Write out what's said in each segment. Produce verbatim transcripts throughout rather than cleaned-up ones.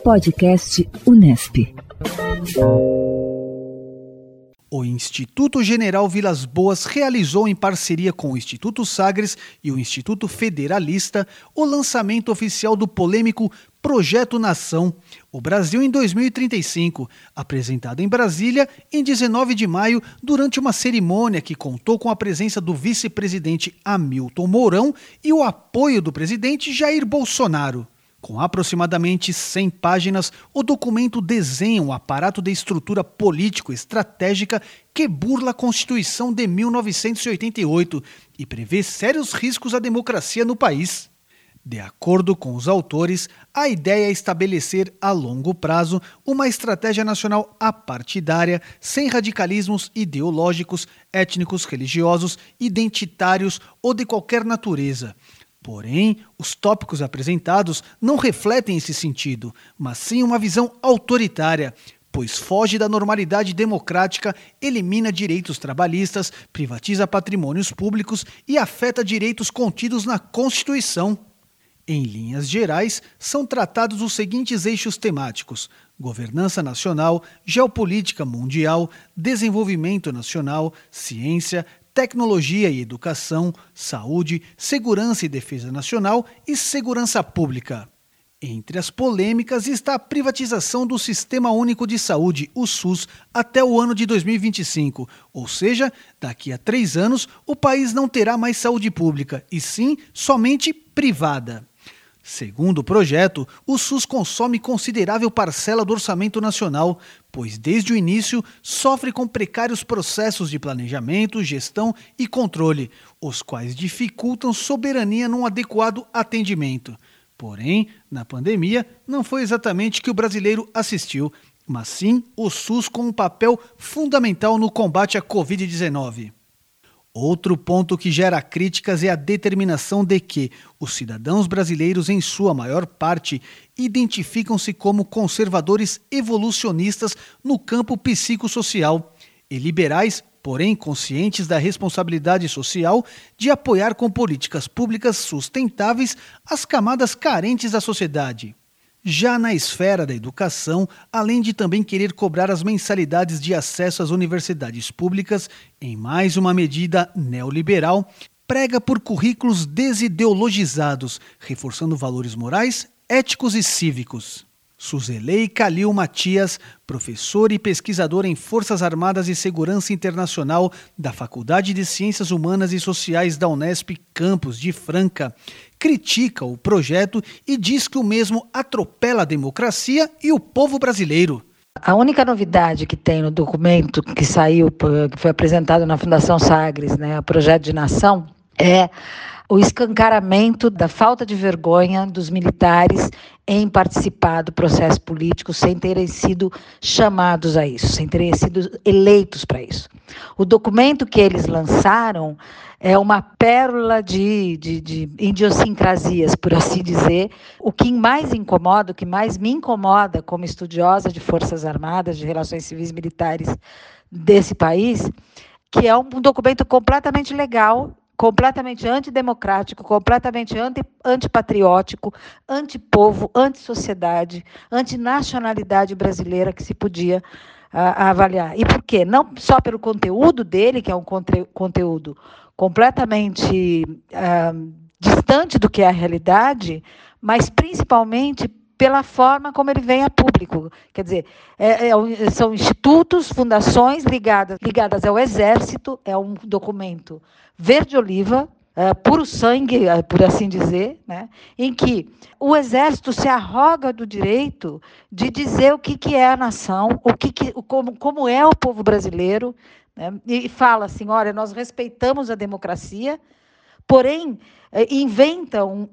Podcast Unesp. O Instituto General Vilas Boas realizou, em parceria com o Instituto Sagres e o Instituto Federalista, o lançamento oficial do polêmico Projeto Nação, o Brasil em dois mil e trinta e cinco, apresentado em Brasília em dezenove de maio, durante uma cerimônia que contou com a presença do vice-presidente Hamilton Mourão e o apoio do presidente Jair Bolsonaro. Com aproximadamente cem páginas, o documento desenha um aparato de estrutura político-estratégica que burla a Constituição de mil novecentos e oitenta e oito e prevê sérios riscos à democracia no país. De acordo com os autores, a ideia é estabelecer a longo prazo uma estratégia nacional apartidária, sem radicalismos ideológicos, étnicos, religiosos, identitários ou de qualquer natureza. Porém, os tópicos apresentados não refletem esse sentido, mas sim uma visão autoritária, pois foge da normalidade democrática, elimina direitos trabalhistas, privatiza patrimônios públicos e afeta direitos contidos na Constituição. Em linhas gerais, são tratados os seguintes eixos temáticos: governança nacional, geopolítica mundial, desenvolvimento nacional, ciência, tecnologia e educação, saúde, segurança e defesa nacional e segurança pública. Entre as polêmicas está a privatização do Sistema Único de Saúde, o SUS, até o ano de dois mil e vinte e cinco, ou seja, daqui a três anos o país não terá mais saúde pública, e sim somente privada. Segundo o projeto, o SUS consome considerável parcela do orçamento nacional, pois desde o início sofre com precários processos de planejamento, gestão e controle, os quais dificultam soberania num adequado atendimento. Porém, na pandemia, não foi exatamente que o brasileiro assistiu, mas sim o SUS com um papel fundamental no combate à covid dezenove. Outro ponto que gera críticas é a determinação de que os cidadãos brasileiros, em sua maior parte, identificam-se como conservadores evolucionistas no campo psicossocial e liberais, porém conscientes da responsabilidade social de apoiar com políticas públicas sustentáveis as camadas carentes da sociedade. Já na esfera da educação, além de também querer cobrar as mensalidades de acesso às universidades públicas, em mais uma medida neoliberal, prega por currículos desideologizados, reforçando valores morais, éticos e cívicos. Suzelei Calil Matias, professora e pesquisadora em Forças Armadas e Segurança Internacional da Faculdade de Ciências Humanas e Sociais da Unesp Campus de Franca, critica o projeto e diz que o mesmo atropela a democracia e o povo brasileiro. A única novidade que tem no documento que saiu, que foi apresentado na Fundação Sagres, né, o Projeto de Nação, é o escancaramento da falta de vergonha dos militares em participar do processo político sem terem sido chamados a isso, sem terem sido eleitos para isso. O documento que eles lançaram é uma pérola de, de, de idiosincrasias, por assim dizer. O que mais incomoda, o que mais me incomoda como estudiosa de Forças Armadas, de Relações Civis e Militares desse país, que é um documento completamente legal, completamente antidemocrático, completamente anti, antipatriótico, antipovo, antissociedade, antinacionalidade brasileira que se podia uh, avaliar. E por quê? Não só pelo conteúdo dele, que é um conte- conteúdo completamente uh, distante do que é a realidade, mas principalmente pela forma como ele vem a público. Quer dizer, é, é, são institutos, fundações ligadas, ligadas ao Exército, é um documento verde-oliva, é, puro sangue, por assim dizer, né, em que o Exército se arroga do direito de dizer o que, que é a nação, o que que, como, como é o povo brasileiro, né, e fala assim, olha, nós respeitamos a democracia, porém, inventa um,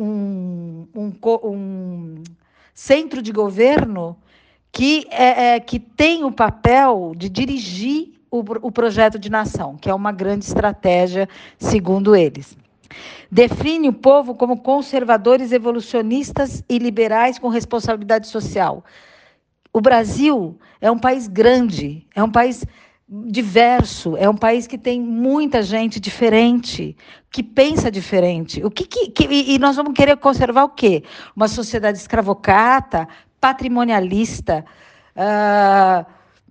um, um, um, um centro de governo que, é, é, que tem o papel de dirigir o, o projeto de nação, que é uma grande estratégia, segundo eles. Define o povo como conservadores evolucionistas e liberais com responsabilidade social. O Brasil é um país grande, é um país diverso, é um país que tem muita gente diferente, que pensa diferente. O que, que, que, e nós vamos querer conservar o quê? Uma sociedade escravocrata, patrimonialista, uh,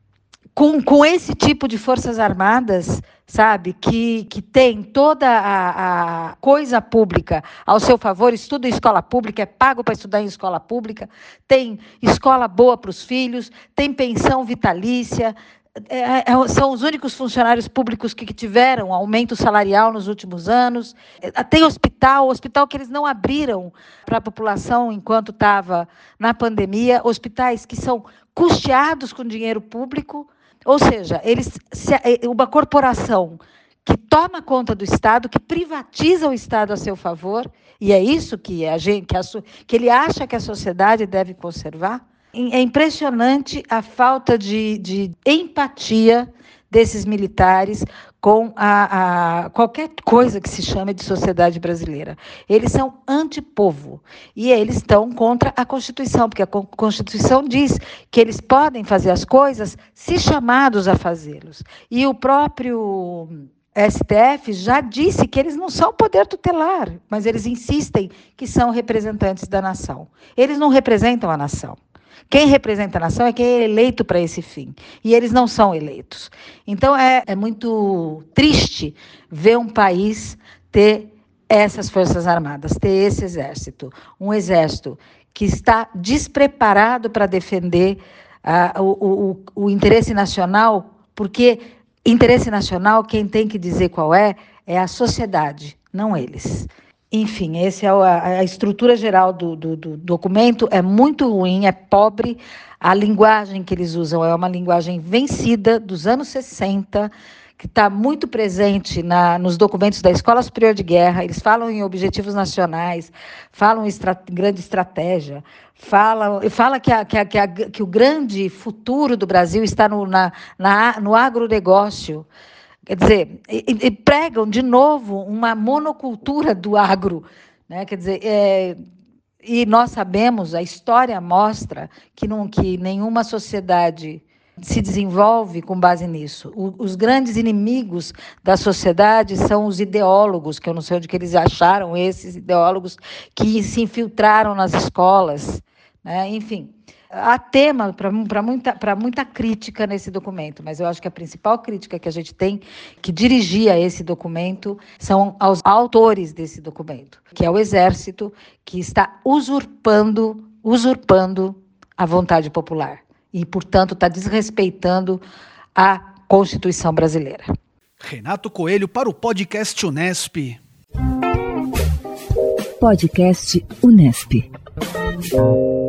com, com esse tipo de forças armadas, sabe, que, que tem toda a, a coisa pública ao seu favor, estuda em escola pública, é pago para estudar em escola pública, tem escola boa para os filhos, tem pensão vitalícia, é, é, são os únicos funcionários públicos que, que tiveram aumento salarial nos últimos anos, tem hospital, hospital que eles não abriram para a população enquanto estava na pandemia, hospitais que são custeados com dinheiro público. Ou seja, eles, uma corporação que toma conta do Estado, que privatiza o Estado a seu favor, e é isso que, a gente, que, a, que ele acha que a sociedade deve conservar. É impressionante a falta de, de empatia desses militares com a, a, qualquer coisa que se chame de sociedade brasileira. Eles são antipovo e eles estão contra a Constituição, porque a Constituição diz que eles podem fazer as coisas se chamados a fazê-los. E o próprio S T F já disse que eles não são poder tutelar, mas eles insistem que são representantes da nação. Eles não representam a nação. Quem representa a nação é quem é eleito para esse fim. E eles não são eleitos. Então, é, é muito triste ver um país ter essas forças armadas, ter esse exército. Um exército que está despreparado para defender uh, o, o, o interesse nacional, porque interesse nacional, quem tem que dizer qual é, é a sociedade, não eles. Enfim, essa é a, a estrutura geral do, do, do documento, é muito ruim, é pobre, a linguagem que eles usam é uma linguagem vencida dos anos sessenta, que está muito presente na, nos documentos da Escola Superior de Guerra. Eles falam em objetivos nacionais, falam em estra, grande estratégia, falam, fala que, a, que, a, que, a, que o grande futuro do Brasil está no, na, na, no agronegócio. Quer dizer, e, e pregam de novo uma monocultura do agro, né? Quer dizer, é, e nós sabemos, a história mostra que, não, que nenhuma sociedade se desenvolve com base nisso. O, os grandes inimigos da sociedade são os ideólogos, que eu não sei onde que eles acharam esses ideólogos que se infiltraram nas escolas, né? Enfim. Há tema para muita, para muita crítica nesse documento, mas eu acho que a principal crítica que a gente tem que dirigir a esse documento são aos autores desse documento, que é o Exército, que está usurpando, usurpando a vontade popular e, portanto, está desrespeitando a Constituição brasileira. Renato Coelho para o podcast Unesp. Podcast Unesp.